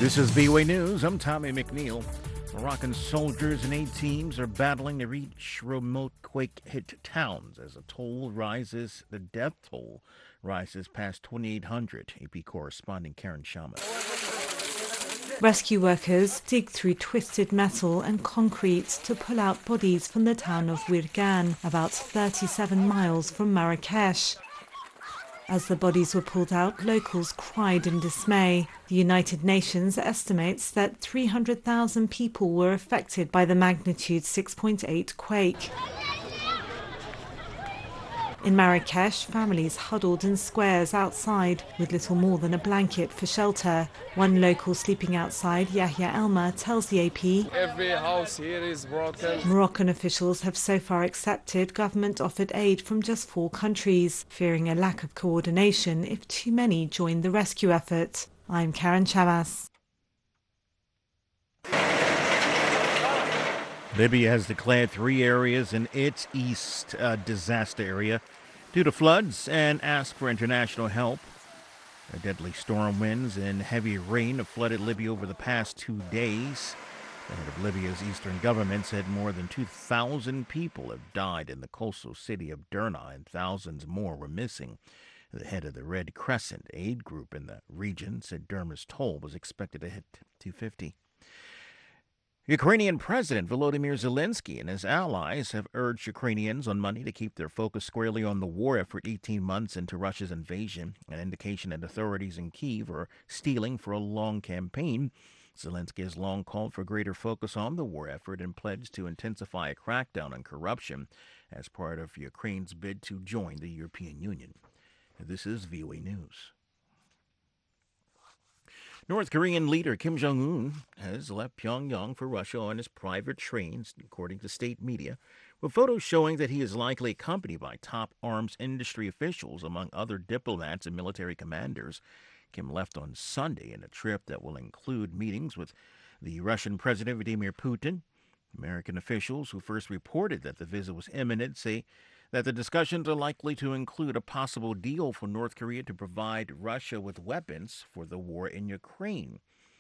This is VOA News. I'm Tommy McNeil. Moroccan soldiers and aid teams are battling to reach remote quake-hit towns as the death toll rises past 2,800. AP correspondent Karen Shamas. Rescue workers dig through twisted metal and concrete to pull out bodies from the town of Wirgan, about 37 miles from Marrakesh. As the bodies were pulled out, locals cried in dismay. The United Nations estimates that 300,000 people were affected by the magnitude 6.8 quake. In Marrakesh, families huddled in squares outside with little more than a blanket for shelter. One local sleeping outside, Yahya Elma, tells the AP, "Every house here is broken." Moroccan officials have so far accepted government-offered aid from just 4 countries, fearing a lack of coordination if too many join the rescue effort. I'm Karen Chavas. Libya has declared 3 areas in its east disaster area due to floods and asked for international help. Deadly storm winds and heavy rain have flooded Libya over the past 2 days. The head of Libya's eastern government said more than 2,000 people have died in the coastal city of Derna and thousands more were missing. The head of the Red Crescent aid group in the region said Derna's toll was expected to hit 250. Ukrainian President Volodymyr Zelensky and his allies have urged Ukrainians on Monday to keep their focus squarely on the war effort 18 months into Russia's invasion, an indication that authorities in Kyiv are stealing for a long campaign. Zelensky has long called for greater focus on the war effort and pledged to intensify a crackdown on corruption as part of Ukraine's bid to join the European Union. This is VOA News. North Korean leader Kim Jong-un has left Pyongyang for Russia on his private trains, according to state media, with photos showing that he is likely accompanied by top arms industry officials, among other diplomats and military commanders. Kim left on Sunday in a trip that will include meetings with the Russian President Vladimir Putin. American officials who first reported that the visit was imminent say that the discussions are likely to include a possible deal for North Korea to provide Russia with weapons for the war in Ukraine.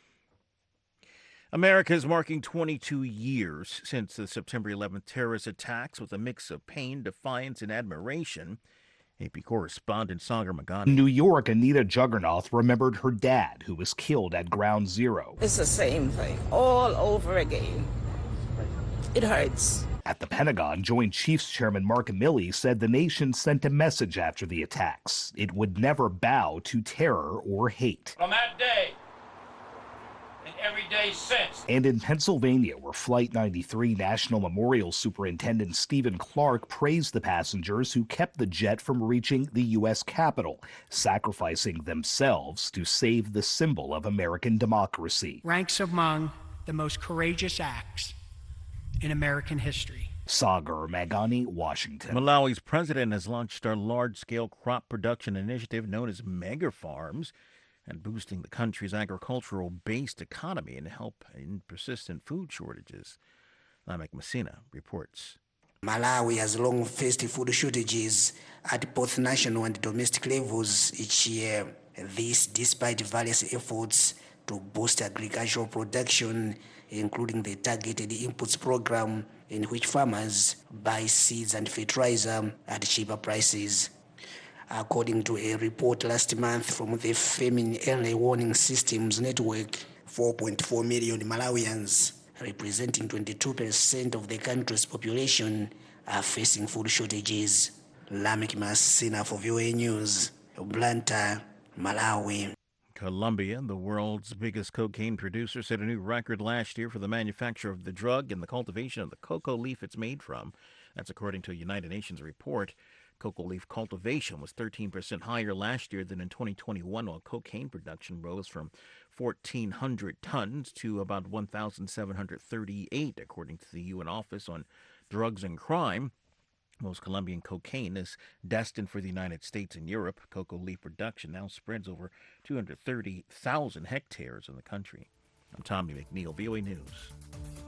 America is marking 22 years since the September 11th terrorist attacks with a mix of pain, defiance, and admiration. AP correspondent Sagar Magani. In New York, Anita Juggernaut remembered her dad, who was killed at Ground Zero. It's the same thing all over again. It hurts. At the Pentagon, Joint Chiefs Chairman Mark Milley said the nation sent a message after the attacks. It would never bow to terror or hate. From that day and every day since. And in Pennsylvania, where Flight 93 National Memorial Superintendent Stephen Clark praised the passengers who kept the jet from reaching the U.S. Capitol, sacrificing themselves to save the symbol of American democracy. Ranks among the most courageous acts in American history. Sagar Magani, Washington. Malawi's president has launched a large-scale crop production initiative known as Mega Farms and boosting the country's agricultural-based economy and help in persistent food shortages. Lamek Messina reports. Malawi has long faced food shortages at both national and domestic levels each year. This despite various efforts to boost agricultural production, including the Targeted Inputs Program, in which farmers buy seeds and fertilizer at cheaper prices. According to a report last month from the Famine Early Warning Systems Network, 4.4 million Malawians, representing 22% of the country's population, are facing food shortages. Lamek Masina for VOA News, Blantyre, Malawi. Colombia, the world's biggest cocaine producer, set a new record last year for the manufacture of the drug and the cultivation of the cocoa leaf it's made from. That's according to a United Nations report. Cocoa leaf cultivation was 13% higher last year than in 2021, while cocaine production rose from 1,400 tons to about 1,738, according to the UN Office on Drugs and Crime. Most Colombian cocaine is destined for the United States and Europe. Cocoa leaf production now spreads over 230,000 hectares in the country. I'm Tommy McNeil, VOA News.